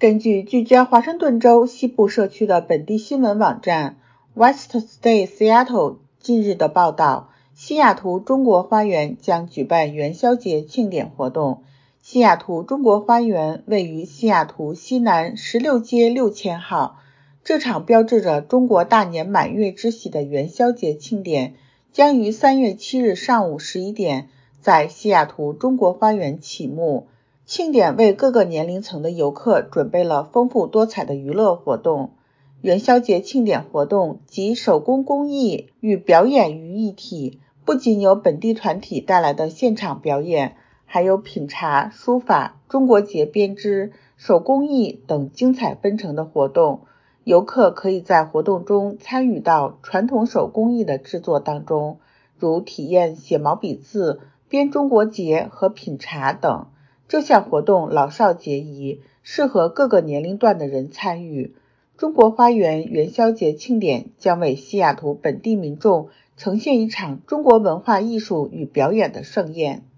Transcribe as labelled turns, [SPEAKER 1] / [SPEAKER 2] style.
[SPEAKER 1] 根据聚焦华盛顿州西部社区的本地新闻网站 West State Seattle 近日的报道，西雅图中国花园将举办元宵节庆典活动。西雅图中国花园位于西雅图西南16街6000号，这场标志着中国大年满月之喜的元宵节庆典将于3月7日上午11点在西雅图中国花园启幕。庆典为各个年龄层的游客准备了丰富多彩的娱乐活动。元宵节庆典活动集手工工艺与表演于一体，不仅有本地团体带来的现场表演，还有品茶、书法、中国结编织、手工艺等精彩纷呈的活动。游客可以在活动中参与到传统手工艺的制作当中，如体验写毛笔字、编中国结和品茶等。这项活动老少皆宜，适合各个年龄段的人参与。中国花园元宵节庆典将为西雅图本地民众呈现一场中国文化艺术与表演的盛宴。